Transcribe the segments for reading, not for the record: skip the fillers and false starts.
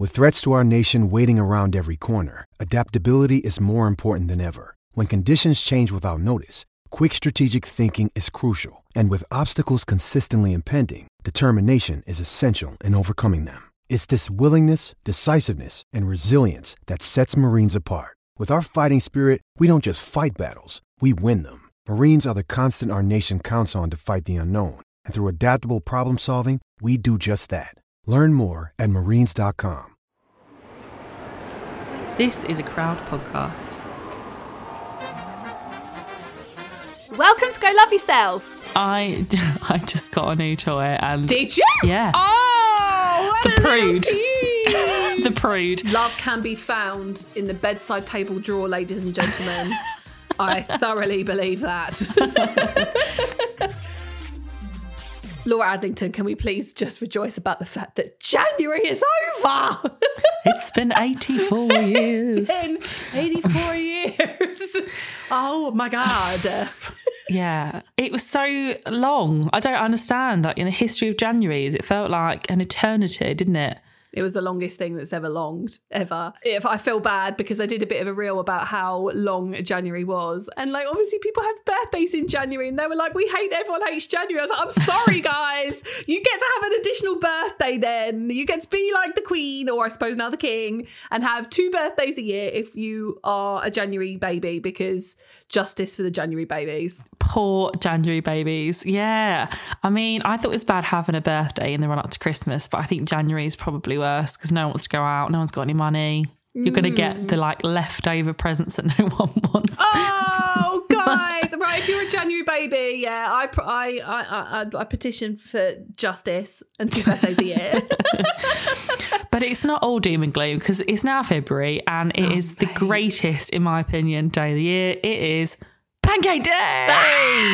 With threats to our nation waiting around every corner, adaptability is more important than ever. When conditions change without notice, quick strategic thinking is crucial. And with obstacles consistently impending, determination is essential in overcoming them. It's this willingness, decisiveness, and resilience that sets Marines apart. With our fighting spirit, we don't just fight battles, we win them. Marines are the constant our nation counts on to fight the unknown. And through adaptable problem solving, we do just that. Learn more at marines.com. This is a Crowd podcast. Welcome to Go Love Yourself. I just got a new toy and... Did you? Yeah. Oh, The prude. tease. The prude. Love can be found in the bedside table drawer, ladies and gentlemen. I thoroughly believe that. Laura Adlington, can we please just rejoice about the fact that January is over? It's been 84 years. It's been 84 years. Oh my God. Yeah, it was so long. I don't understand. Like in the history of Januaries, it felt like an eternity, didn't it? It was the longest thing that's ever longed, ever. If I feel bad because I did a bit of a reel about how long January was. And like, obviously people have birthdays in January and they were like, everyone hates January. I was like, I'm sorry, guys. You get to have an additional birthday then. You get to be like the Queen, or I suppose now the King, and have 2 birthdays a year if you are a January baby, because justice for the January babies. Poor January babies. Yeah. I mean, I thought it was bad having a birthday in the run up to Christmas, but I think January is probably worse because no one wants to go out. No one's got any money. You're going to get the like leftover presents that no one wants. Oh, guys. Right. If you're a January baby, yeah, I petition for justice and 2 birthdays a year. But it's not all doom and gloom because it's now February and it is the greatest, in my opinion, day of the year. It is Pancake Day!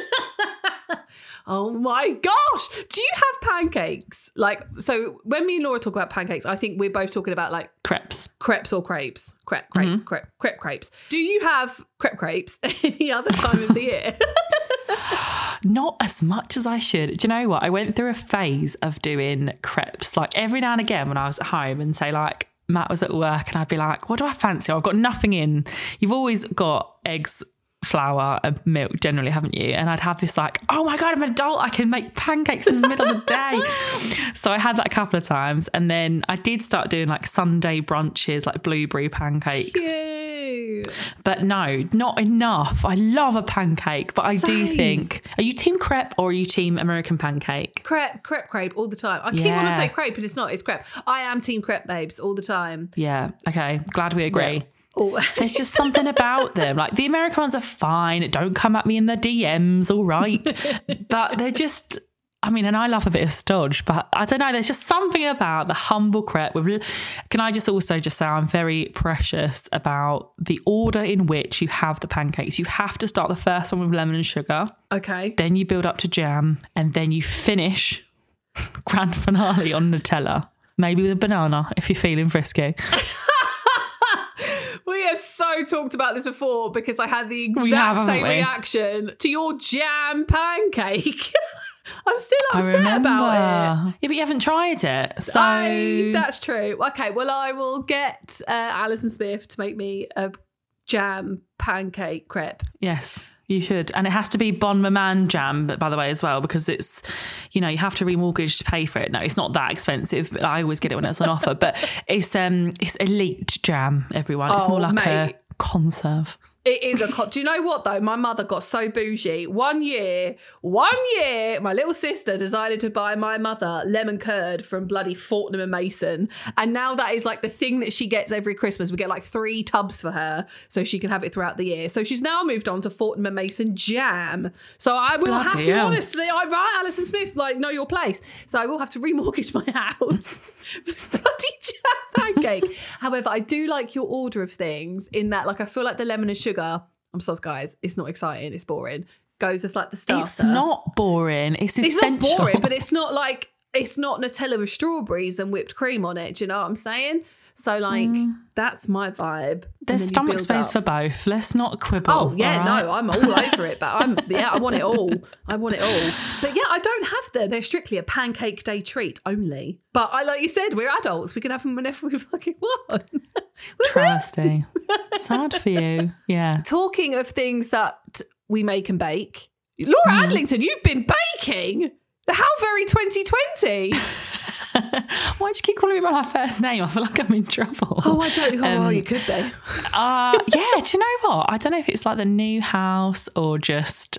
Oh my gosh. Do you have pancakes? Like, so when me and Laura talk about pancakes, I think we're both talking about like Crepes. Crepes or crepes. Crepe crepes. Do you have crepes any other time of the year? Not as much as I should. Do you know what? I went through a phase of doing crepes, like every now and again when I was at home, and say like Matt was at work and I'd be like, what do I fancy? I've got nothing in. You've always got eggs, flour and milk generally, haven't you? And I'd have this like, oh my God, I'm an adult, I can make pancakes in the middle of the day. So I had that a couple of times, and then I did start doing like Sunday brunches, like blueberry pancakes. Cute. But no, not enough. I love a pancake, but I do think, are you team crepe or are you team American pancake? Crepe all the time. I keep wanting to say crepe, but it's not, it's crepe. I am team crepe babes all the time. Yeah, okay, glad we agree. Yeah. Oh. There's just something about them. Like the American ones are fine. Don't come at me in the DMs, all right. But they're just, I mean, and I love a bit of stodge, but I don't know. There's just something about the humble crepe. Can I just also just say I'm very precious about the order in which you have the pancakes. You have to start the first one with lemon and sugar. Okay. Then you build up to jam, and then you finish grand finale on Nutella. Maybe with a banana if you're feeling frisky. We have so talked about this before because I had the exact same reaction to your jam pancake. I'm still upset about it. Yeah, but you haven't tried it. So that's true. Okay, well, I will get Alison Smith to make me a jam pancake crepe. Yes, you should. And it has to be Bon Maman jam, by the way, as well, because it's, you know, you have to remortgage to pay for it. No, it's not that expensive, but I always get it when it's on offer. But it's elite jam, everyone. It's more like a conserve. It is do you know what though? My mother got so bougie. One year, my little sister decided to buy my mother lemon curd from bloody Fortnum and Mason. And now that is like the thing that she gets every Christmas. We get like 3 tubs for her so she can have it throughout the year. So she's now moved on to Fortnum and Mason jam. So I will have to, honestly, Alison Smith, like, know your place. So I will have to remortgage my house for this bloody jam pancake. However, I do like your order of things in that, like, I feel like the lemon and sugar, I'm sorry, guys, it's not exciting, it's boring. Goes as like the starter. It's not boring. It's essential. It's not boring, but it's not like it's not Nutella with strawberries and whipped cream on it. Do you know what I'm saying? So like that's my vibe. There's stomach space for both. Let's not quibble. Oh yeah, all right? no, I'm all over it. But I want it all. I want it all. But yeah, I don't have them. They're strictly a pancake day treat only. But like you said, we're adults. We can have them whenever we fucking want. Travesty. Sad for you. Yeah. Talking of things that we make and bake, Laura Adlington, you've been baking. How very 2020. Why do you keep calling me by my first name? I feel like I'm in trouble. Oh, I don't know. Well, you could be. Yeah, do you know what? I don't know if it's like the new house or just,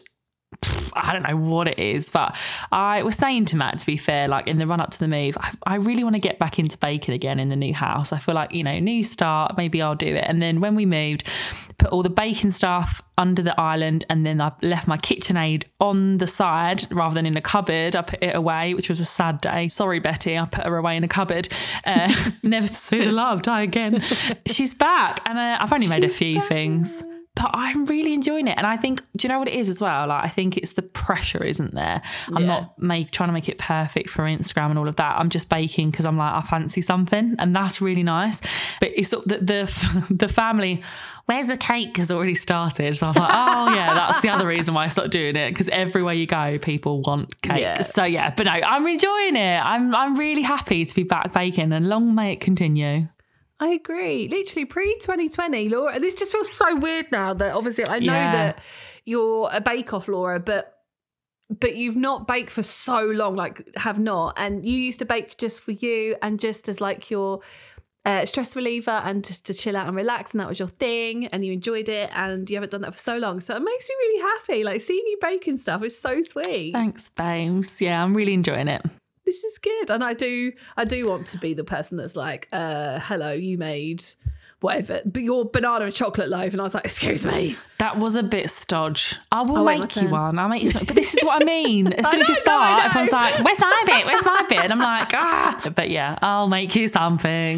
I don't know what it is, but I was saying to Matt, to be fair, like in the run up to the move, I really want to get back into baking again in the new house. I feel like, new start, maybe I'll do it. And then when we moved, put all the baking stuff under the island, and then I left my KitchenAid on the side rather than in a cupboard. I put it away, which was a sad day. Sorry, Betty, I put her away in a cupboard. Never to see the love die again. She's back, and I've only made a few things. But I'm really enjoying it. And I think, do you know what it is as well? Like, I think it's the pressure, isn't there? I'm not trying to make it perfect for Instagram and all of that. I'm just baking because I'm like, I fancy something. And that's really nice. But it's the family, where's the cake, has already started. So I was like, oh yeah, that's the other reason why I started doing it. Because everywhere you go, people want cake. Yeah. So yeah, but no, I'm enjoying it. I'm really happy to be back baking, and long may it continue. I agree. Literally pre-2020, Laura. This just feels so weird now that obviously I know that you're a bake-off, Laura, but you've not baked for so long, like have not. And you used to bake just for you and just as like your stress reliever and just to chill out and relax, and that was your thing and you enjoyed it, and you haven't done that for so long. So it makes me really happy. Like seeing you baking stuff is so sweet. Thanks, babes. Yeah, I'm really enjoying it. This is good. And I do want to be the person that's like, hello, you made whatever, your banana and chocolate loaf. And I was like, excuse me. That was a bit stodge. I will make you one. I'll make you something. But this is what I mean. As soon as you start, everyone's like, where's my bit? Where's my bit? And I'm like, But yeah, I'll make you something.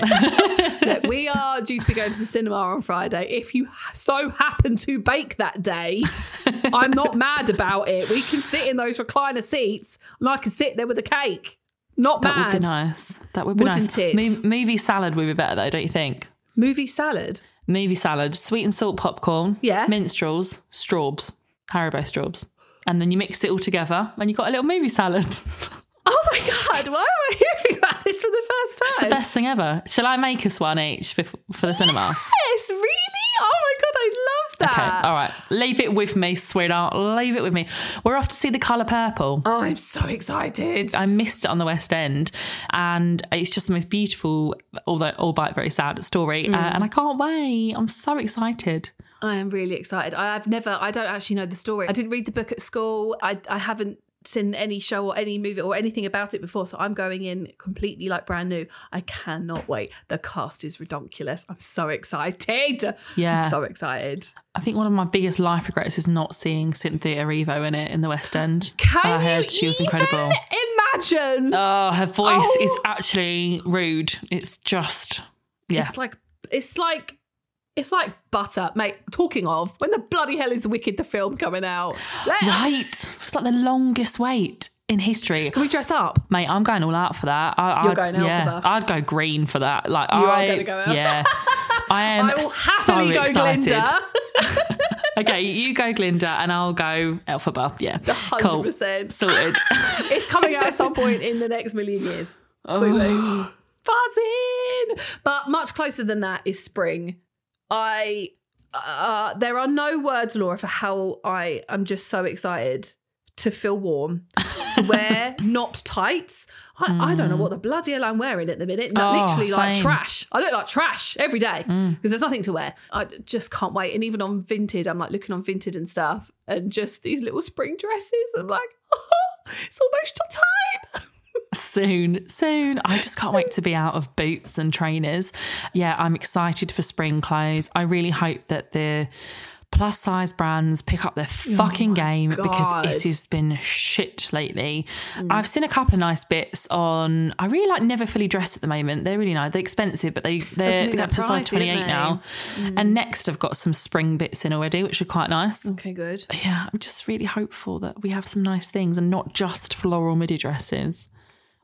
Look, we are due to be going to the cinema on Friday. If you so happen to bake that day, I'm not mad about it. We can sit in those recliner seats and I can sit there with a cake. Not mad. That would be nice. That would be Wouldn't nice. it? Movie salad would be better though, don't you think? Movie salad? Movie salad. Sweet and salt popcorn. Yeah. Minstrels. Straubs. Haribo straubs. And then you mix it all together and you've got a little movie salad. Oh my God, why am I hearing about this for the first time? It's the best thing ever. Shall I make us one each for the cinema? Yes, really? Oh my God, I love that. Okay, all right. Leave it with me, sweetheart. Leave it with me. We're off to see The Colour Purple. Oh, I'm so excited. I missed it on the West End, and it's just the most beautiful, although albeit very sad story, and I can't wait. I'm so excited. I am really excited. I don't actually know the story. I didn't read the book at school. I haven't seen any show or any movie or anything about it before, so I'm going in completely like brand new. I cannot wait. The cast is ridiculous. I'm so excited. Yeah, I'm so excited. I think one of my biggest life regrets is not seeing Cynthia Erivo in it in the West End. Can I heard she was incredible. Imagine. Oh, her voice is actually rude. It's just It's like butter, mate. Talking of, when the bloody hell is Wicked the film coming out? Right. It's like the longest wait in history. Can we dress up? Mate, I'm going all out for that. You're going out for that? I'd go green for that. Like you are going to go out? Yeah. I am I will happily so excited. Go Glinda. Okay, you go Glinda and I'll go Elphaba. Yeah. 100%. Cool. Sorted. It's coming out at some point in the next million years. Oh. Buzzing. But much closer than that is spring. There are no words, Laura, for how I am just so excited to feel warm, to wear not tights. I don't know what the bloody hell I'm wearing at the minute. Literally same. like trash. I look like trash every day because there's nothing to wear. I just can't wait. And even on Vinted, I'm like looking on Vinted and stuff, and just these little spring dresses. I'm like, it's almost time. Soon. I just can't wait to be out of boots and trainers. Yeah, I'm excited for spring clothes. I really hope that the plus size brands pick up their fucking game because it has been shit lately. I've seen a couple of nice bits on. I really like Never Fully Dressed at the moment. They're really nice. They're expensive, but they're up to size 28 now. And Next have got some spring bits in already, which are quite nice. Okay, good. Yeah, I'm just really hopeful that we have some nice things and not just floral midi dresses.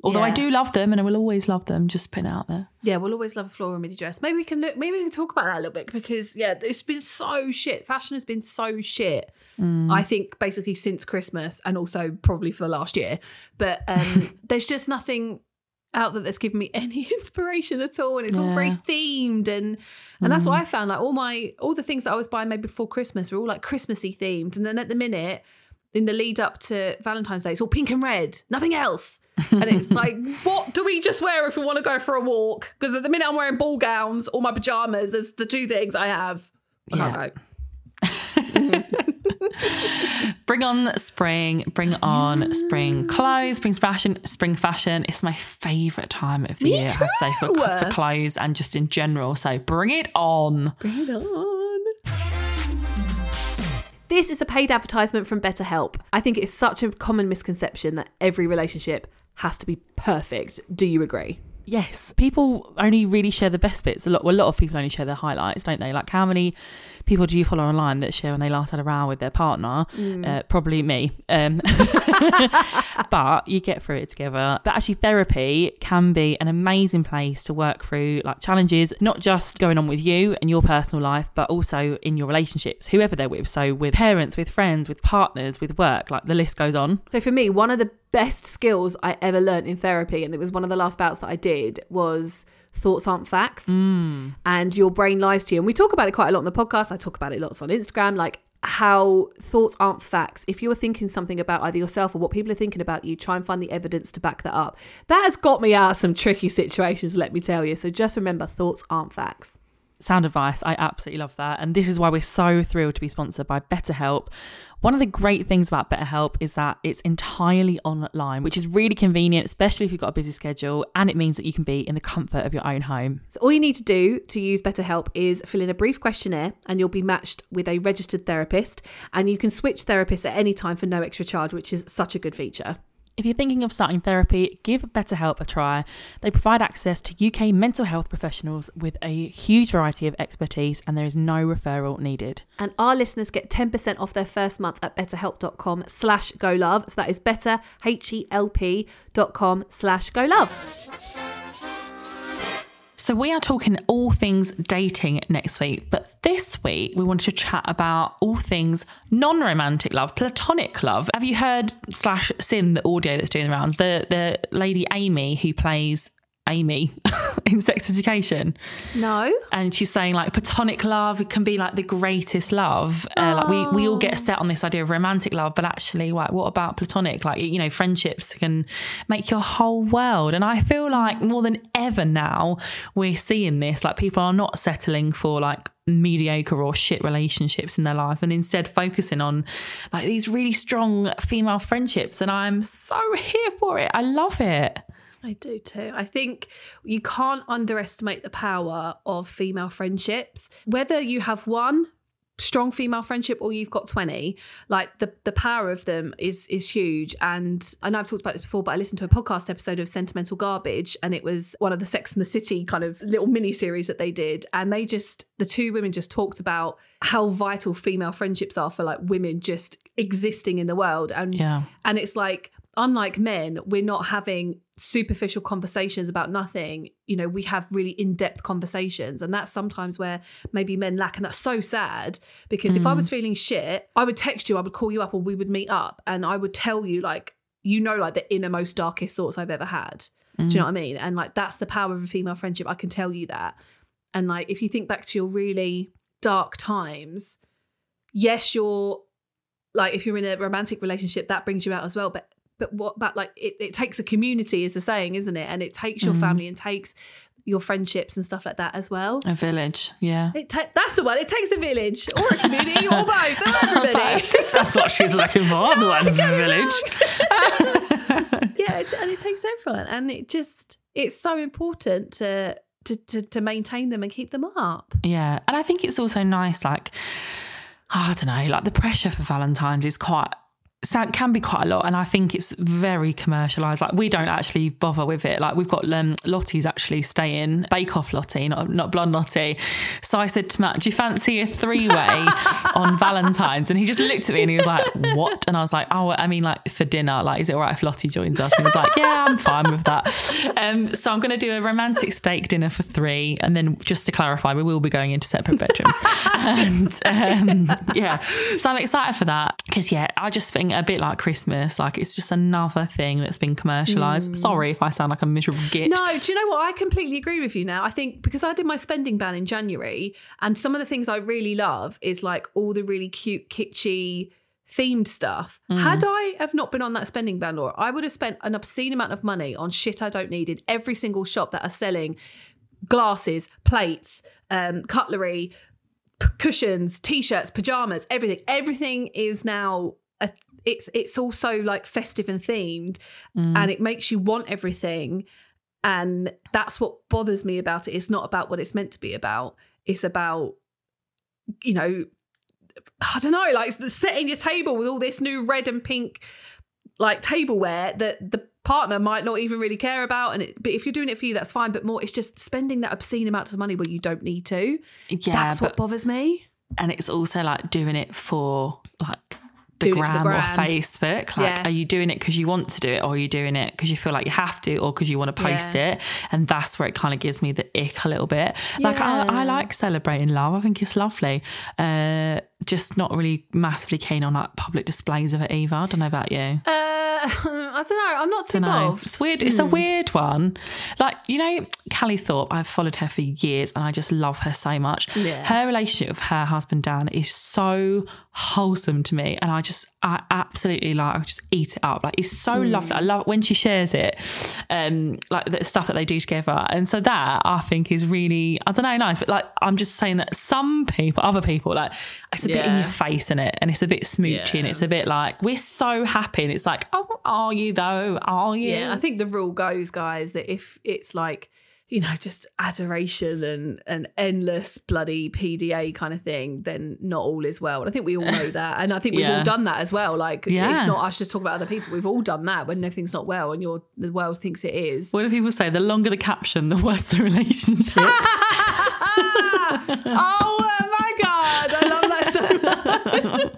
Although I Yeah. do love them and I will always love them, just putting it out there. Yeah, we'll always love a floral midi dress. Maybe we can talk about that a little bit because it's been so shit. Fashion has been so shit. I think basically since Christmas and also probably for the last year. But there's just nothing out there that's given me any inspiration at all, and it's all very themed and that's what I found. Like all the things that I was buying maybe before Christmas were all like Christmassy themed, and then at the minute in the lead up to Valentine's Day, it's all pink and red, nothing else. And it's like, what do we just wear if we want to go for a walk? Because at the minute I'm wearing ball gowns or my pajamas. There's the two things I have. I can't go. Bring on spring, bring on spring clothes, spring fashion. It's my favourite time of the year, I'd say, for clothes and just in general. So bring it on. Bring it on. This is a paid advertisement from BetterHelp. I think it's such a common misconception that every relationship has to be perfect. Do you agree? Yes, people only really share the best bits. A lot of people only share their highlights, don't they? Like, how many people do you follow online that share when they last had a row with their partner? Probably me. But you get through it together. But actually, therapy can be an amazing place to work through like challenges, not just going on with you and your personal life, but also in your relationships, whoever they're with. So with parents, with friends, with partners, with work, like the list goes on. So for me, one of the best skills I ever learned in therapy, and it was one of the last bouts that I did, was thoughts aren't facts. And your brain lies to you. And we talk about it quite a lot on the podcast. I talk about it lots on Instagram, like how thoughts aren't facts. If you're thinking something about either yourself or what people are thinking about you, try and find the evidence to back that up. That has got me out of some tricky situations, let me tell you. So just remember, thoughts aren't facts. Sound advice. I absolutely love that. And this is why we're so thrilled to be sponsored by BetterHelp. One of the great things about BetterHelp is that it's entirely online, which is really convenient, especially if you've got a busy schedule, and it means that you can be in the comfort of your own home. So all you need to do to use BetterHelp is fill in a brief questionnaire and you'll be matched with a registered therapist, and you can switch therapists at any time for no extra charge, which is such a good feature. If you're thinking of starting therapy, give BetterHelp a try. They provide access to UK mental health professionals with a huge variety of expertise, and there is no referral needed. And our listeners get 10% off their first month at betterhelp.com/golove. So that is betterhelp.com/golove. So we are talking all things dating next week, but this week we wanted to chat about all things non-romantic love, platonic love. Have you heard / seen the audio that's doing the rounds? The lady Amy who plays Amy in Sex Education. No. And she's saying like platonic love, it can be like the greatest love. Like we all get set on this idea of romantic love, but actually like what about platonic? Like, you know, friendships can make your whole world. And I feel like more than ever now we're seeing this, like people are not settling for like mediocre or shit relationships in their life and instead focusing on like these really strong female friendships. And I'm so here for it. I love it. I do too. I think you can't underestimate the power of female friendships. Whether you have one strong female friendship or you've got 20, like the power of them is huge. And I know I've talked about this before, but I listened to a podcast episode of Sentimental Garbage, and it was one of the Sex and the City kind of little mini series that they did. And the two women just talked about how vital female friendships are for like women just existing in the world. And it's like, unlike men, we're not having superficial conversations about nothing. You know, we have really in-depth conversations, and that's sometimes where maybe men lack, and that's so sad because if I was feeling shit, I would text you, I would call you up, or we would meet up and I would tell you like, you know, like the innermost darkest thoughts I've ever had. Do you know what I mean? And like that's the power of a female friendship. I can tell you that. And like if you think back to your really dark times, yes, you're like, if you're in a romantic relationship, that brings you out as well, but what about like it takes a community is the saying, isn't it? And it takes your family and takes your friendships and stuff like that as well. A village, yeah. That's the one. It takes a village or a community or both. Everybody. Like, that's what she's looking for. The one village. Yeah, and it takes everyone, and it's so important to maintain them and keep them up. Yeah, and I think it's also nice. Like, I don't know, like the pressure for Valentine's is quite So it can be quite a lot, and I think it's very commercialised. Like, we don't actually bother with it. Like, we've got Lottie's actually staying, Bake Off Lottie, not Blonde Lottie. So I said to Matt, do you fancy a 3-way on Valentine's? And he just looked at me and he was like, what? And I was like, oh, I mean, like, for dinner, like, is it all right if Lottie joins us? And he was like, yeah, I'm fine with that. So I'm going to do a romantic steak dinner for 3, and then, just to clarify, we will be going into separate bedrooms. And yeah, so I'm excited for that, because I just think a bit like Christmas, like, it's just another thing that's been commercialised. Sorry if I sound like a miserable git. No, do you know what? I completely agree with you now. I think because I did my spending ban in January, and some of the things I really love is like all the really cute, kitschy themed stuff. Had I have not been on that spending ban, Laura, I would have spent an obscene amount of money on shit I don't need in every single shop that are selling glasses, plates, cutlery, cushions, t-shirts, pajamas, everything. Everything is now it's also like festive and themed, and it makes you want everything. And that's what bothers me about it. It's not about what it's meant to be about. It's about, you know, I don't know, like setting your table with all this new red and pink like tableware that the partner might not even really care about. But if you're doing it for you, that's fine. But more, it's just spending that obscene amount of money where you don't need to. Yeah, that's what bothers me. And it's also like doing it for like the gram or Facebook. Like, are you doing it because you want to do it, or are you doing it because you feel like you have to, or because you want to post it? And that's where it kind of gives me the ick a little bit. Like, I like celebrating love. I think it's lovely. Just not really massively keen on like public displays of it either. I don't know about you. I don't know. I'm not too bothered. It's weird. It's a weird one. Like, you know, Callie Thorpe, I've followed her for years and I just love her so much. Yeah. Her relationship with her husband, Dan, is so wholesome to me. And I absolutely like, I just eat it up. Like, it's so lovely. I love it when she shares it, like the stuff that they do together. And so that I think is really, I don't know, nice. But like, I'm just saying that some people, other people, like, it's a bit in your face, in it, and it's a bit smoochy, and it's a bit like, we're so happy, and it's like, oh, are you though? Are you? Yeah, I think the rule goes, guys, that if it's like, you know, just adoration and endless bloody PDA kind of thing, then not all is well. And I think we all know that. And I think we've all done that as well. Like, it's not us just talking about other people. We've all done that when everything's not well and the world thinks it is. What do people say? The longer the caption, the worse the relationship. Oh my God, I love that so much.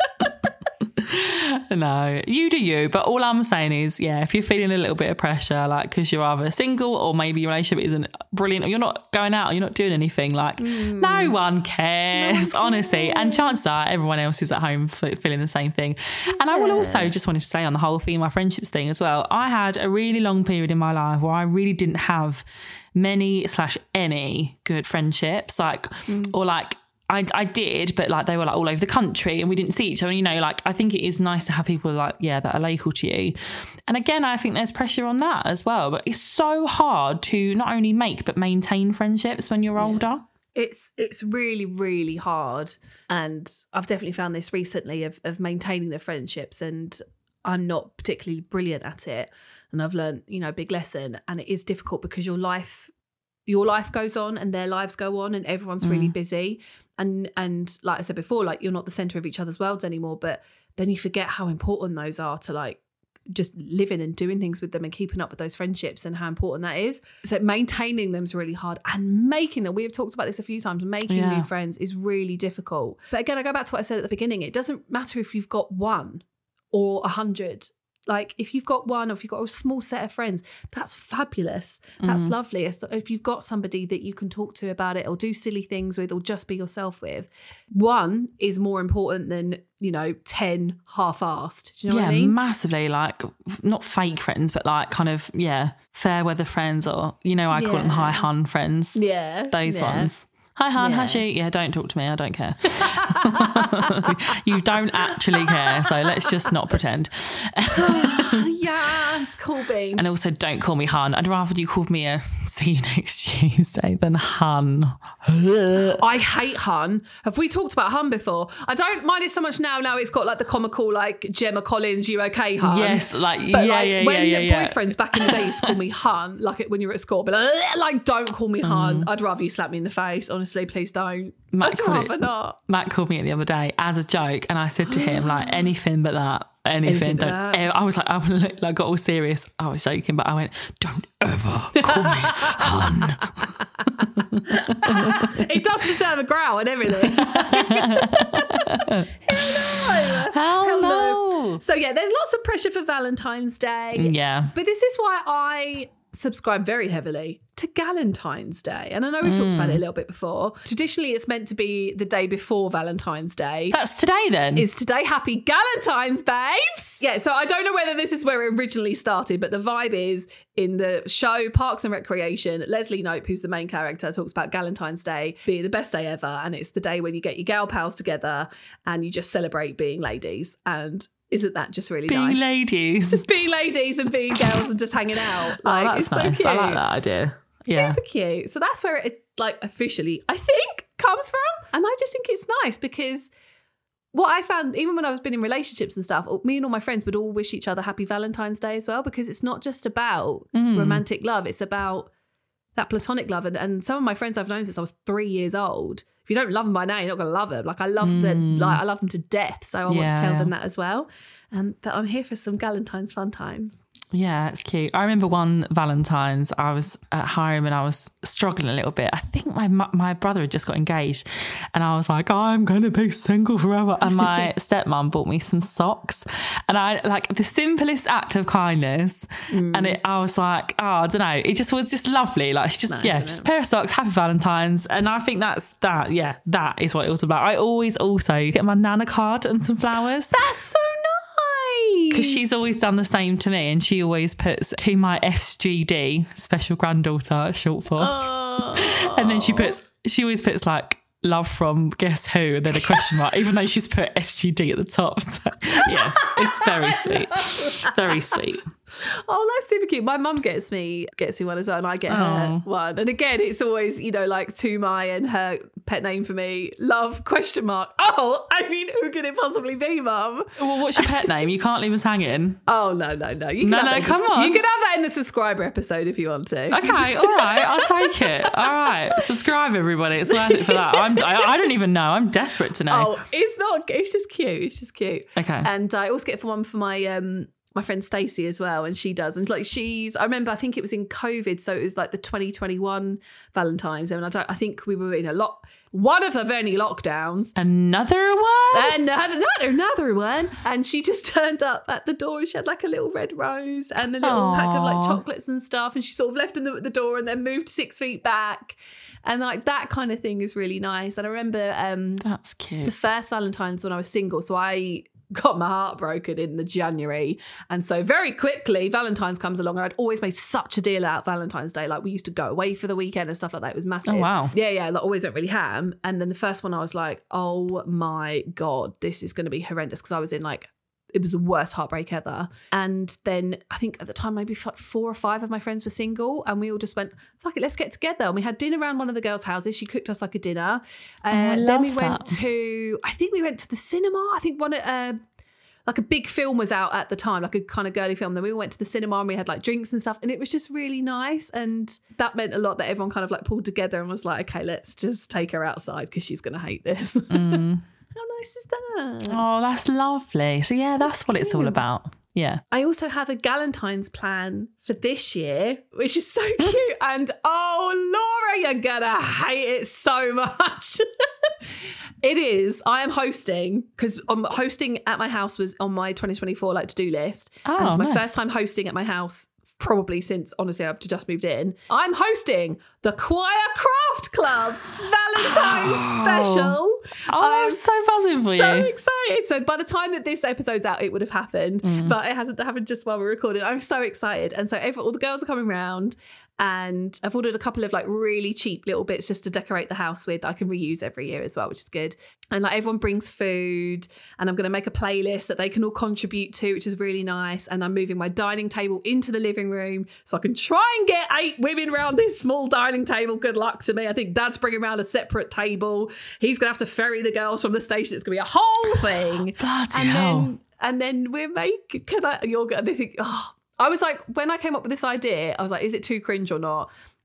No, you do you, but all I'm saying is, if you're feeling a little bit of pressure, like, because you're either single or maybe your relationship isn't brilliant, or you're not going out, or you're not doing anything, like, no one cares, honestly. And chances are everyone else is at home feeling the same thing. And I will also just want to say, on the whole female friendships thing as well, I had a really long period in my life where I really didn't have many/any good friendships, like, or like, I did, but like, they were like all over the country and we didn't see each other. You know, like, I think it is nice to have people like, that are local to you. And again, I think there's pressure on that as well. But it's so hard to not only make, but maintain friendships when you're older. It's really, really hard. And I've definitely found this recently of maintaining the friendships, and I'm not particularly brilliant at it. And I've learned, you know, a big lesson. And it is difficult because your life goes on and their lives go on, and everyone's really busy. And like I said before, like, you're not the center of each other's worlds anymore, but then you forget how important those are to, like, just living and doing things with them and keeping up with those friendships, and how important that is. So maintaining them is really hard, and making them, we have talked about this a few times, making new friends is really difficult. But again, I go back to what I said at the beginning. It doesn't matter if you've got 1 or 100. Like, if you've got 1, or if you've got a small set of friends, that's fabulous. That's lovely. If you've got somebody that you can talk to about it, or do silly things with, or just be yourself with, 1 is more important than, you know, 10 half-assed. Do you know what I mean? Massively. Like, not fake friends, but like, kind of, fair weather friends, or, you know, I call them hi hun friends. Yeah. Those ones. Hi, Han, how's she? Yeah, don't talk to me. I don't care. You don't actually care, so let's just not pretend. Yes, cool beans. And also, don't call me Han. I'd rather you called me a see you next Tuesday than Han. I hate Han. Have we talked about Han before? I don't mind it so much now. Now it's got like the comical, like, Gemma Collins, you okay, Han? Yes, like, but when boyfriends back in the day used to call me Han, like when you were at school, but like, don't call me Han. I'd rather you slap me in the face. Honestly, please don't. I'd rather not. Matt called me the other day as a joke, and I said to him, like, anything but that. anything. but Don't. that. I was like, I got all serious. I was joking, but I went, don't ever call me hun. It does deserve a growl and everything. Hell no. So yeah, there's lots of pressure for Valentine's Day. Yeah. But this is why I subscribe very heavily to Galentine's Day. And I know we've talked about it a little bit before. Traditionally, it's meant to be the day before Valentine's Day. That's today then. Is today. Happy Galentine's, babes. Yeah, so I don't know whether this is where it originally started, but the vibe is in the show Parks and Recreation, Leslie Knope, who's the main character, talks about Galentine's Day being the best day ever. And it's the day when you get your gal pals together and you just celebrate being ladies. And isn't that just really being nice? ladies. Just being ladies and being girls and just hanging out. Like, that's it's so nice. cute. I like that idea. Yeah. Super cute. So that's where it like officially, I think, comes from. And I just think it's nice because what I found, even when I was been in relationships and stuff, me and all my friends would all wish each other happy Valentine's Day as well, because it's not just about romantic love. It's about that platonic love. And some of my friends I've known since I was 3 years old. If you don't love them by now, you're not going to love them. Like I love them, I love them to death. So I want to tell them that as well. But I'm here for some Galentine's fun times. Yeah, it's cute. I remember one Valentine's, I was at home and I was struggling a little bit. I think my brother had just got engaged and I was like, I'm going to be single forever. And my stepmom bought me some socks and I like the simplest act of kindness. And I was like, I don't know. It just was just lovely. Like, just, nice, just a pair of socks, happy Valentine's. And I think that is what it was about. I always also get my Nana card and some flowers. That's so nice. Because she's always done the same to me, and she always puts to my SGD, special granddaughter, short for, and then she always puts like love from guess who, and then a question mark, even though she's put SGD at the top. So yeah, it's very sweet, very sweet. Oh, that's super cute. My mum gets me one as well, and I get her one. And again, it's always, like to my and her pet name for me, love question mark. Oh, I mean, who could it possibly be, Mum? Well, what's your pet name? You can't leave us hanging. Oh, no. You can come on. You can have that in the subscriber episode if you want to. Okay, all right, I'll take it. All right, subscribe, everybody. It's worth it for that. I don't even know. I'm desperate to know. Oh, it's not. It's just cute. Okay. And I also get for one for my my friend Stacey as well, and she does. And like I remember, I think it was in COVID, so it was like the 2021 Valentine's, and I think we were in one of the many lockdowns. Another one? Another one. And she just turned up at the door and she had like a little red rose and a little pack of like chocolates and stuff, and she sort of left them at the door and then moved 6 feet back. And like that kind of thing is really nice. And I remember that's cute. The first Valentine's when I was single, so I got my heart broken in the January, and so very quickly Valentine's comes along, and I'd always made such a deal out Valentine's Day. Like we used to go away for the weekend and stuff like that. It was massive. Oh wow. Yeah, like always went really ham. And then the first one I was like, oh my God, this is going to be horrendous, because I was in like, it was the worst heartbreak ever. And then I think at the time maybe 4 or 5 of my friends were single, and we all just went, fuck it, let's get together. And we had dinner around one of the girls' houses. She cooked us like a dinner. Then we went to the cinema. I think like a big film was out at the time, like a kind of girly film. Then we all went to the cinema and we had like drinks and stuff, and it was just really nice. And that meant a lot that everyone kind of like pulled together and was like, okay, let's just take her outside because she's going to hate this. How nice is that? Oh, that's lovely. So yeah, that's what it's all about. Yeah. I also have a Galentine's plan for this year, which is so cute. And Laura, you're gonna hate it so much. It is. I am hosting, because hosting at my house was on my 2024 to-do list. And it's my first time hosting at my house, probably since, honestly, I've just moved in. I'm hosting the Choir Craft Club Valentine's special. I'm so buzzing for you. So excited. So by the time that this episode's out, it would have happened. But it hasn't happened just while we're recording. I'm so excited. And so all the girls are coming around, and I've ordered a couple of like really cheap little bits just to decorate the house with that I can reuse every year as well, which is good. And like everyone brings food, and I'm going to make a playlist that they can all contribute to, which is really nice. And I'm moving my dining table into the living room so I can try and get 8 women around this small dining table. Good luck to me. I think Dad's bringing around a separate table. He's going to have to ferry the girls from the station. It's going to be a whole thing. Bloody hell. And then we're you're going to think, I was like, when I came up with this idea, I was like, is it too cringe or not?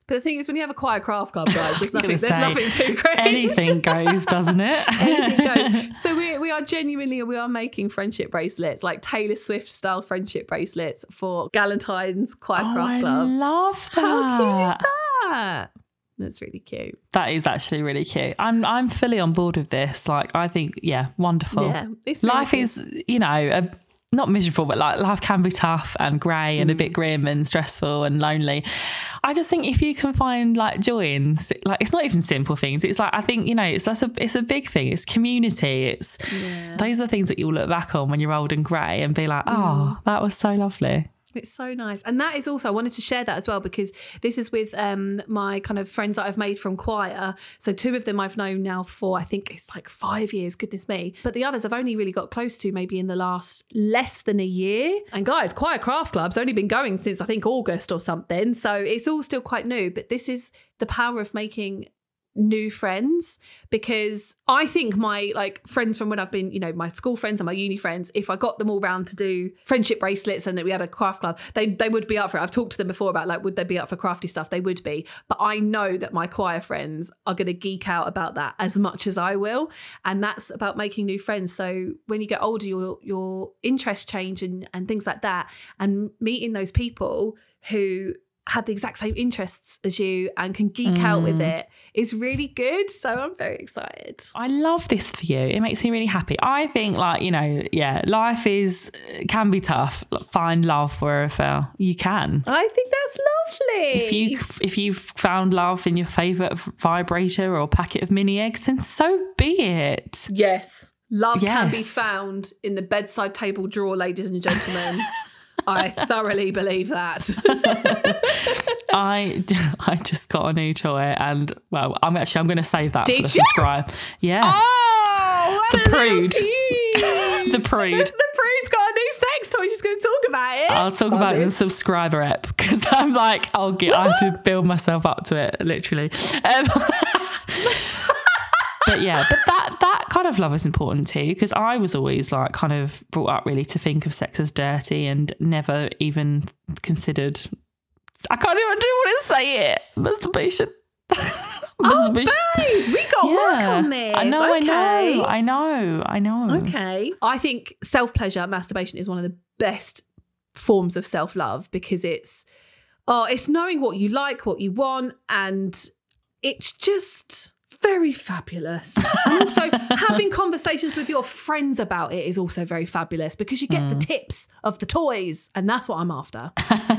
But the thing is, when you have a quiet craft club, guys, there's nothing too crazy. Anything goes, doesn't it? Anything goes. So we are making friendship bracelets, like Taylor Swift style friendship bracelets for Galentine's Quiet Craft Club. I love that. How cute is that? That's really cute. That is actually really cute. I'm fully on board with this. Like, I think, wonderful. Yeah, it's really life cute. is, not miserable, but like life can be tough and grey and a bit grim and stressful and lonely. I just think if you can find like joy in, like, it's not even simple things. It's like, I think, it's a big thing. It's community. Those are the things that you'll look back on when you're old and grey and be like, oh, that was so lovely. It's so nice. And that is also, I wanted to share that as well, because this is with my kind of friends that I've made from choir. So 2 of them I've known now for, I think it's like 5 years, goodness me. But the others I've only really got close to maybe in the last less than a year. And guys, Choir Craft Club's only been going since I think August or something. So it's all still quite new. But this is the power of making new friends, because I think my like friends from when I've been, my school friends and my uni friends, if I got them all round to do friendship bracelets and we had a craft club, they would be up for it. I've talked to them before about like, would they be up for crafty stuff? They would be. But I know that my choir friends are going to geek out about that as much as I will. And that's about making new friends. So when you get older, your interests change and things like that. And meeting those people who had the exact same interests as you and can geek out with it is really good. So I'm very excited. I love this for you. It makes me really happy. I think life can be tough. Find love wherever you can. I think that's lovely. If you've found love in your favourite vibrator or packet of mini eggs, then so be it. Yes. Love can be found in the bedside table drawer, ladies and gentlemen. I thoroughly believe that. I just got a new toy and, well, I'm going to save that for the you? subscribe. Yeah. Oh, the prude. The prude. The prude's got a new sex toy. She's going to talk about it. I'll talk about it in the subscriber ep, because I'm like, I have to build myself up to it, literally. But that kind of love is important too, because I was always like kind of brought up really to think of sex as dirty and never even considered, I can't even want to say it, masturbation. Oh, babes, we got work on this. I know, okay. I know. Okay. I think self-pleasure, masturbation is one of the best forms of self-love, because it's knowing what you like, what you want, and it's just very fabulous. And also having conversations with your friends about it is also very fabulous, because you get the tips of the toys, and that's what I'm after.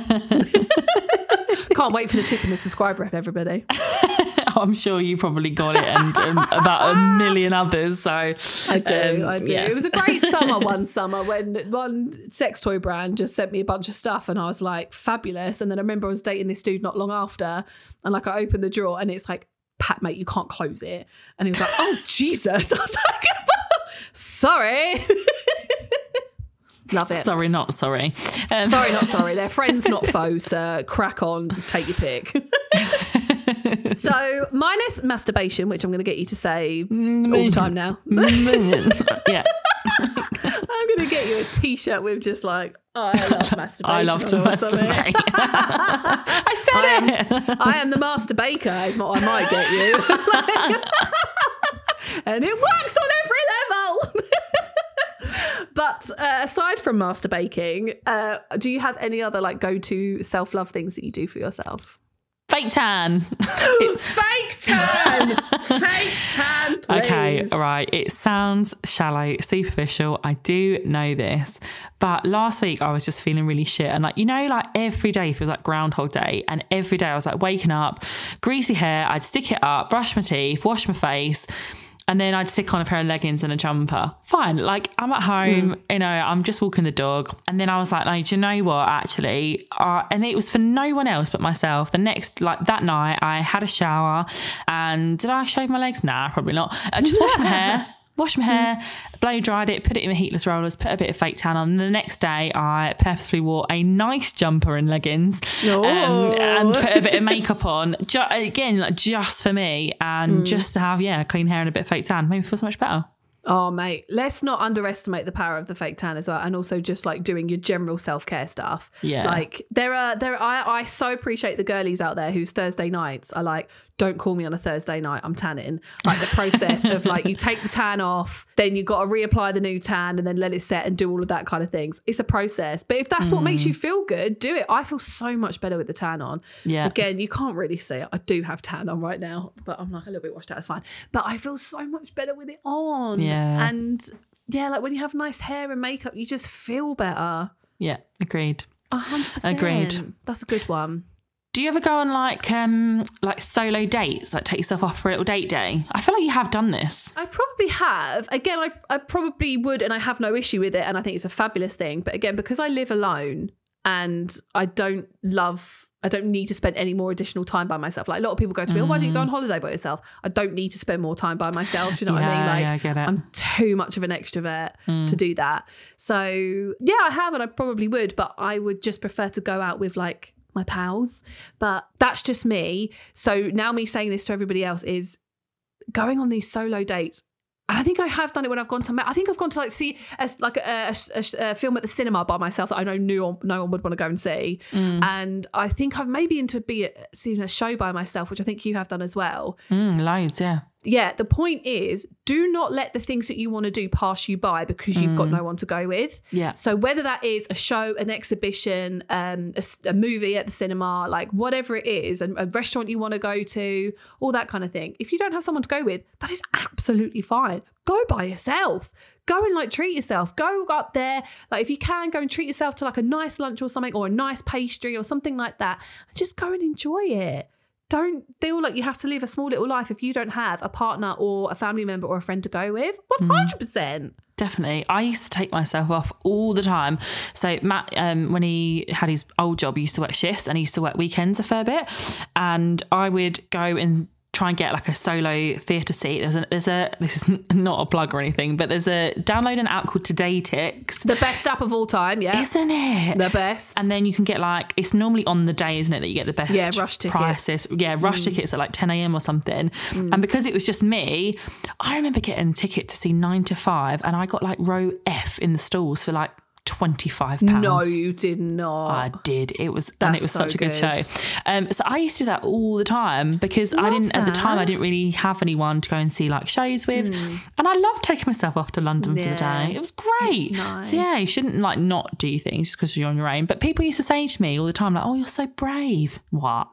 Can't wait for the tip in the subscriber app, everybody. I'm sure you probably got it, and about a million others. So I do. Yeah. It was a great summer one summer when one sex toy brand just sent me a bunch of stuff, and I was like, fabulous. And then I remember I was dating this dude not long after, and like I opened the drawer and it's like, Pat, mate, you can't close it. And he was like, oh, Jesus. I was like, sorry. Love it. Sorry, not sorry. Sorry, not sorry. They're friends, not foes. Crack on, take your pick. So minus masturbation, which I'm going to get you to say all the time now. Yeah. I'm going to get you a T-shirt with just like, I love masturbation. I love to masturbate. I said it. I am the master baker is what I might get you. And it works on every level. But aside from master baking, do you have any other like go-to self-love things that you do for yourself? Fake tan. Fake tan. Fake tan, please. Okay, all right. It sounds shallow, superficial. I do know this. But last week I was just feeling really shit. And like, like every day feels like Groundhog Day. And every day I was like waking up, greasy hair, I'd stick it up, brush my teeth, wash my face. And then I'd stick on a pair of leggings and a jumper. Fine. Like, I'm at home, I'm just walking the dog. And then I was like, no, do you know what, actually? And it was for no one else but myself. The next, like that night, I had a shower. And did I shave my legs? Nah, probably not. I just washed my hair, blow dried it, put it in the heatless rollers, put a bit of fake tan on. And the next day, I purposefully wore a nice jumper and leggings and put a bit of makeup on. Again, like just for me, and just to have, clean hair and a bit of fake tan. Made me feel so much better. Oh, mate, let's not underestimate the power of the fake tan as well. And also just like doing your general self-care stuff. Yeah. Like I so appreciate the girlies out there whose Thursday nights are like, don't call me on a Thursday night, I'm tanning. Like the process of like, you take the tan off, then you got to reapply the new tan and then let it set and do all of that kind of things. It's a process. But if that's what makes you feel good, do it. I feel so much better with the tan on. Yeah. Again, you can't really see it. I do have tan on right now, but I'm like a little bit washed out. It's fine. But I feel so much better with it on. Yeah. And yeah, like when you have nice hair and makeup, you just feel better. Yeah, agreed. 100%. Agreed. That's a good one. Do you ever go on like solo dates, like take yourself off for a little date day? I feel like you have done this. I probably have. Again, I probably would, and I have no issue with it, and I think it's a fabulous thing. But again, because I live alone and I don't need to spend any more additional time by myself. Like a lot of people go to me, why don't you go on holiday by yourself? I don't need to spend more time by myself. Do you know what I mean? Like, yeah, I get it. I'm too much of an extrovert to do that. So yeah, I have, and I probably would, but I would just prefer to go out with like my pals. But that's just me. So now me saying this to everybody else is going on these solo dates. And I think I have done it when I've gone to like see a film at the cinema by myself that I know no one would want to go and see. And I think I've maybe seen a show by myself, which I think you have done as well. Loads, yeah. Yeah, the point is, do not let the things that you want to do pass you by because you've got no one to go with. Yeah. So whether that is a show, an exhibition, a movie at the cinema, like whatever it is, a restaurant you want to go to, all that kind of thing. If you don't have someone to go with, that is absolutely fine. Go by yourself. Go and like treat yourself. Go up there. Like if you can, go and treat yourself to like a nice lunch or something, or a nice pastry or something like that. And just go and enjoy it. Don't feel like you have to live a small little life if you don't have a partner or a family member or a friend to go with. 100%. Definitely. I used to take myself off all the time. So Matt, when he had his old job, he used to work shifts and he used to work weekends a fair bit. And I would go and try and get like a solo theatre seat. There's a this is not a plug or anything, but download an app called Todaytix. The best app of all time, yeah. Isn't it? The best. And then you can get like, it's normally on the day, isn't it, that you get the best rush tickets. prices. Yeah, rush tickets at like 10 a.m. or something. And because it was just me, I remember getting a ticket to see 9 to 5 and I got like row F in the stalls for like £25. No, you did not. I did. It was such a good show. So I used to do that all the time because Love at the time that. I didn't really have anyone to go and see like shows with, and I loved taking myself off to London for the day. It was great. Nice. So yeah, you shouldn't like not do things just because you're on your own. But people used to say to me all the time like, "Oh, you're so brave." What?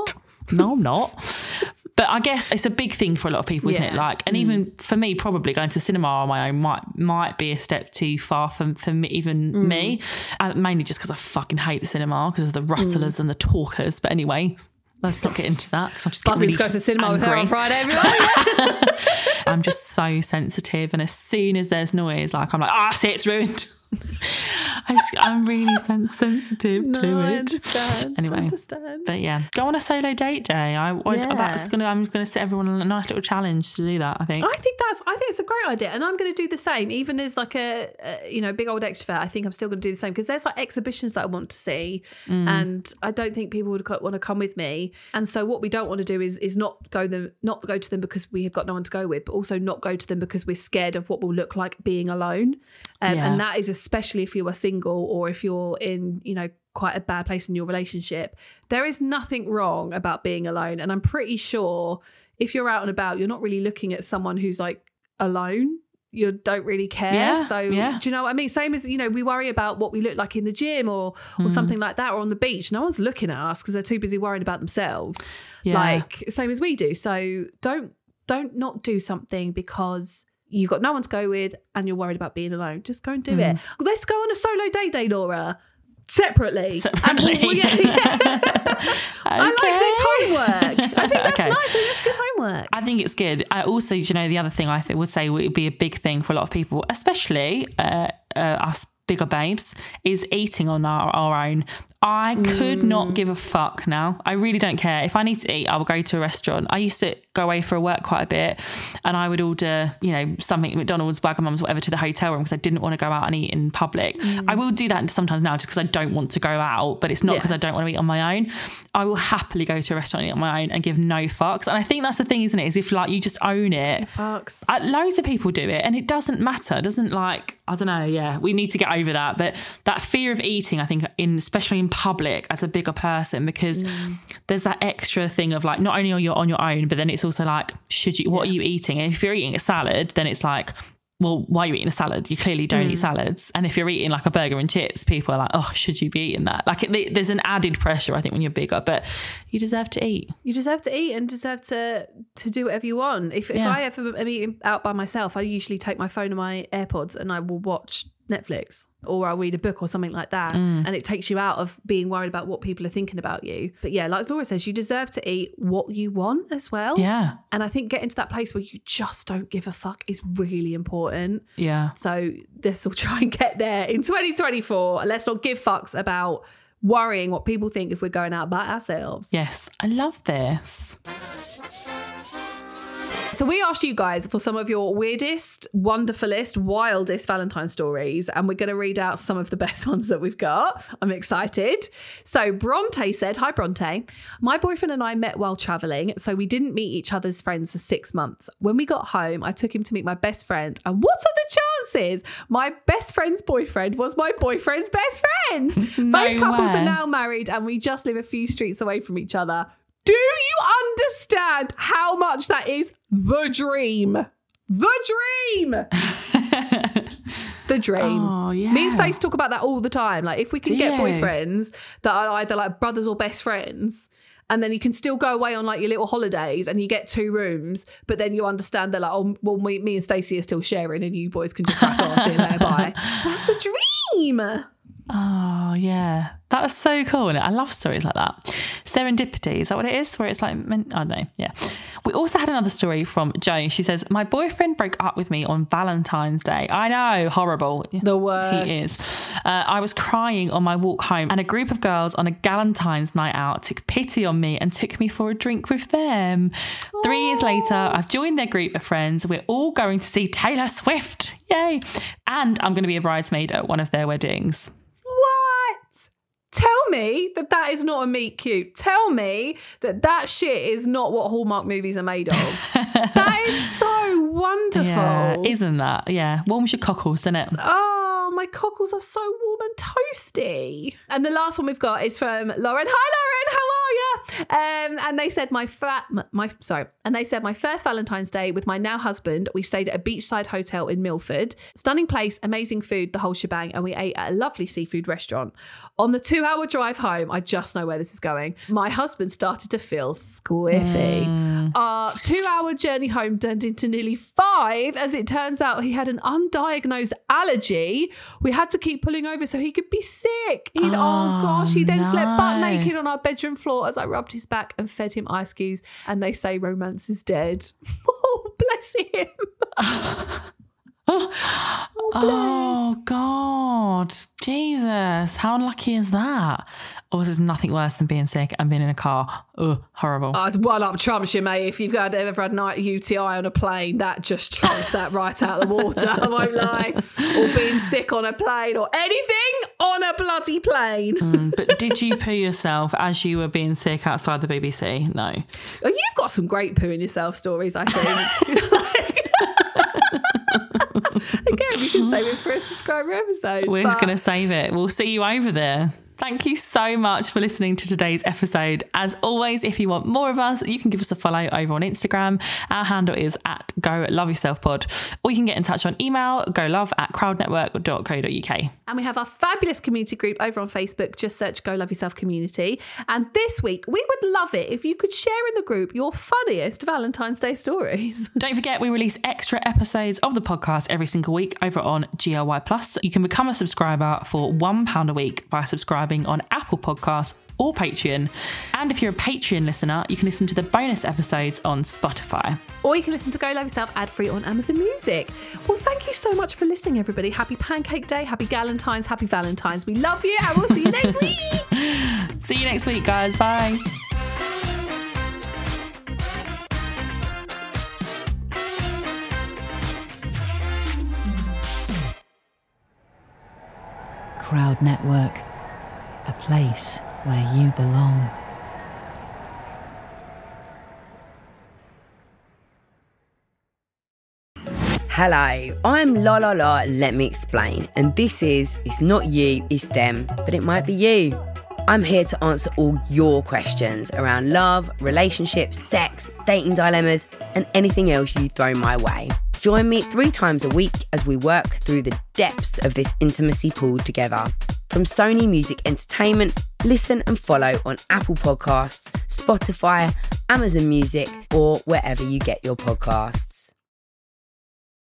No, I'm not. But I guess it's a big thing for a lot of people, isn't it? Like, and even for me, probably going to the cinema on my own might be a step too far for me, even me. Mainly just because I fucking hate the cinema because of the rustlers and the talkers. But anyway, let's not get into that because I'm just Buzzing really to go to the cinema angry. with her on Friday, everyone. I'm just so sensitive, and as soon as there's noise, like I'm like, see, it's ruined. I'm really sensitive to it. Anyway, but yeah, go on a solo date day. I'm gonna set everyone a nice little challenge to do that. I think it's a great idea, and I'm going to do the same. Even as like a big old extrovert, I think I'm still going to do the same because there's like exhibitions that I want to see, and I don't think people would want to come with me. And so what we don't want to do is not go to them because we have got no one to go with, but also not go to them because we're scared of what will look like being alone. And that is especially if you are single or if you're in, quite a bad place in your relationship. There is nothing wrong about being alone. And I'm pretty sure if you're out and about, you're not really looking at someone who's like alone. You don't really care. Do you know what I mean? Same as, we worry about what we look like in the gym or something like that, or on the beach. No one's looking at us because they're too busy worrying about themselves. Like same as we do. So don't not do something because you've got no one to go with and you're worried about being alone. Just go and do it. Let's go on a solo date day, Laura. Separately. I like this homework. I think that's nice. I think that's good homework. I think it's good. I also, the other thing I would say would be a big thing for a lot of people, especially us bigger babes, is eating on our own. I could not give a fuck now. I really don't care. If I need to eat, I will go to a restaurant. I used to go away for work quite a bit and I would order, something, McDonald's, Wagamama's, whatever, to the hotel room because I didn't want to go out and eat in public. I will do that sometimes now just because I don't want to go out, but it's not because I don't want to eat on my own. I will happily go to a restaurant and eat on my own and give no fucks. And I think that's the thing, isn't it? Is if you just own it. Fucks. Loads of people do it and it doesn't matter. It doesn't I don't know. We need to get over that. But that fear of eating, I think, especially in public as a bigger person, because there's that extra thing of not only are you on your own, but then it's also what are you eating? And if you're eating a salad, then it's well, why are you eating a salad? You clearly don't eat salads. And if you're eating a burger and chips, people are oh, should you be eating that? There's an added pressure, I think, when you're bigger, but you deserve to eat. You deserve to eat and deserve to do whatever you want. If I ever am eating out by myself, I usually take my phone and my AirPods and I will watch Netflix or I'll read a book or something like that, and it takes you out of being worried about what people are thinking about you. But like Laura says, you deserve to eat what you want as well. And I think getting to that place where you just don't give a fuck is really important. So this will try and get there in 2024. Let's not give fucks about worrying what people think if we're going out by ourselves. Yes, I love this. So we asked you guys for some of your weirdest, wonderfulest, wildest Valentine's stories, and we're going to read out some of the best ones that we've got. I'm excited. So Bronte said, hi Bronte, my boyfriend and I met while travelling, so we didn't meet each other's friends for 6 months. When we got home, I took him to meet my best friend, and what are the chances? My best friend's boyfriend was my boyfriend's best friend. No Both couples way. are now married, and we just live a few streets away from each other. Do you understand how much that is the dream? The dream! The dream. Oh, yeah. Me and Stacey talk about that all the time. If we can get boyfriends that are either brothers or best friends, and then you can still go away on your little holidays and you get 2 rooms, but then you understand that me and Stacey are still sharing and you boys can just crack on, see you later, bye. That's the dream. Oh, yeah. That was so cool. I love stories like that. Serendipity, is that what it is? Where it's I don't know. Yeah. We also had another story from Jo. She says, my boyfriend broke up with me on Valentine's Day. I know, horrible. The worst. He is. I was crying on my walk home and a group of girls on a Galentine's night out took pity on me and took me for a drink with them. 3 years later, I've joined their group of friends. We're all going to see Taylor Swift. Yay. And I'm going to be a bridesmaid at one of their weddings. Tell me that is not a meet cute. Tell me that shit is not what Hallmark movies are made of. That is so wonderful. Yeah, isn't that? Yeah. Warms your cockles, doesn't it? Oh, my cockles are so warm and toasty. And the last one we've got is from Lauren. Hi, Lauren. How are you? And they said my first Valentine's Day with my now husband, we stayed at a beachside hotel in Milford. Stunning place, amazing food, the whole shebang, and we ate at a lovely seafood restaurant. On the 2-hour drive home, I just know where this is going, my husband started to feel squiffy. Our 2-hour journey home turned into nearly 5. As it turns out, he had an undiagnosed allergy. We had to keep pulling over so he could be sick. He then slept butt naked on our bedroom floor as I rubbed his back and fed him ice cubes. And they say romance is dead. Oh, bless him. Oh, God. Jesus. How unlucky is that? Or is nothing worse than being sick and being in a car? Ugh, horrible. I'd one up trumps you, mate. If you've ever had a UTI on a plane, that just trumps that right out of the water. I won't lie. Or being sick on a plane or anything on a bloody plane. But did you poo yourself as you were being sick outside the BBC? No. Well, you've got some great pooing yourself stories, I think. Again, we can save it for a subscriber episode. We're just going to save it. We'll see you over there. Thank you so much for listening to today's episode. As always, if you want more of us, you can give us a follow over on Instagram. Our handle is @GoLoveYourselfPod. Or you can get in touch on email, golove@crowdnetwork.co.uk. And we have our fabulous community group over on Facebook. Just search Go Love Yourself Community. And this week, we would love it if you could share in the group your funniest Valentine's Day stories. Don't forget, we release extra episodes of the podcast every single week over on GLY+. You can become a subscriber for £1 a week by subscribing on Apple Podcasts or Patreon. And if you're a Patreon listener, you can listen to the bonus episodes on Spotify. Or you can listen to Go Love Yourself ad-free on Amazon Music. Well, thank you Thank you so much for listening, everybody. Happy Pancake Day, happy Galentine's, happy Valentine's. We love you and we'll see you next week. See you next week, guys. Bye. Crowd Network, a place where you belong. Hello, I'm La La La, let me explain. And this is It's Not You, It's Them, but it might be you. I'm here to answer all your questions around love, relationships, sex, dating dilemmas, and anything else you throw my way. Join me 3 times a week as we work through the depths of this intimacy pool together. From Sony Music Entertainment, listen and follow on Apple Podcasts, Spotify, Amazon Music, or wherever you get your podcasts.